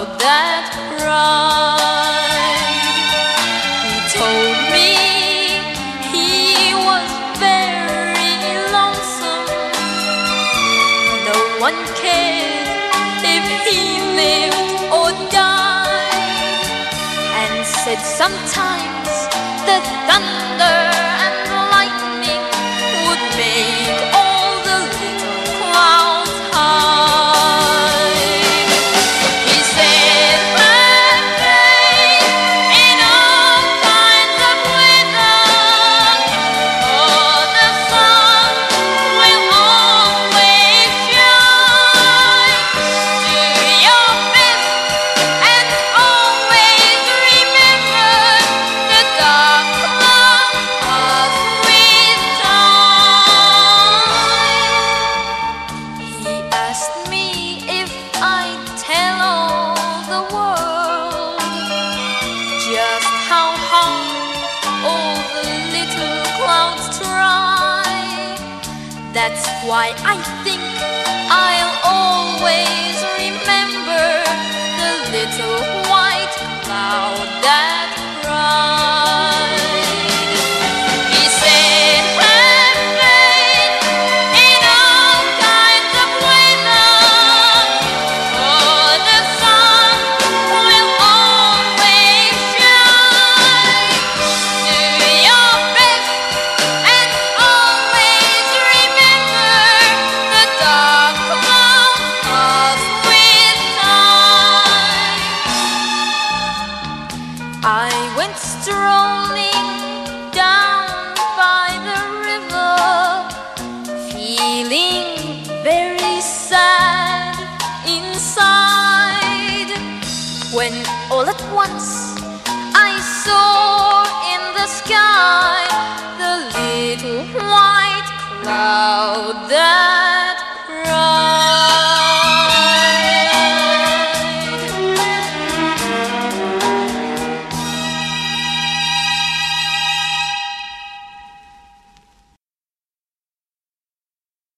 cloud that cried. He told me he was very lonesome. No one cared if he lived or died, and said sometimes the thunder and lightning would make all the little clouds hide. He said have faith in all kinds of weather, for the sun will always shine. Do your best and always remember the dark clouds pass with time. He asked me if I'd tell all the world just how hard all the little clouds try. That's why I think I'll always remember the little white cloud that cried. He said have faith in all kinds of weather, for the sun will always shine. Do your best and always remember the dark clouds pass with time. I went strolling down by the river, feeling very sad inside, when all at once I saw in the sky the little white cloud that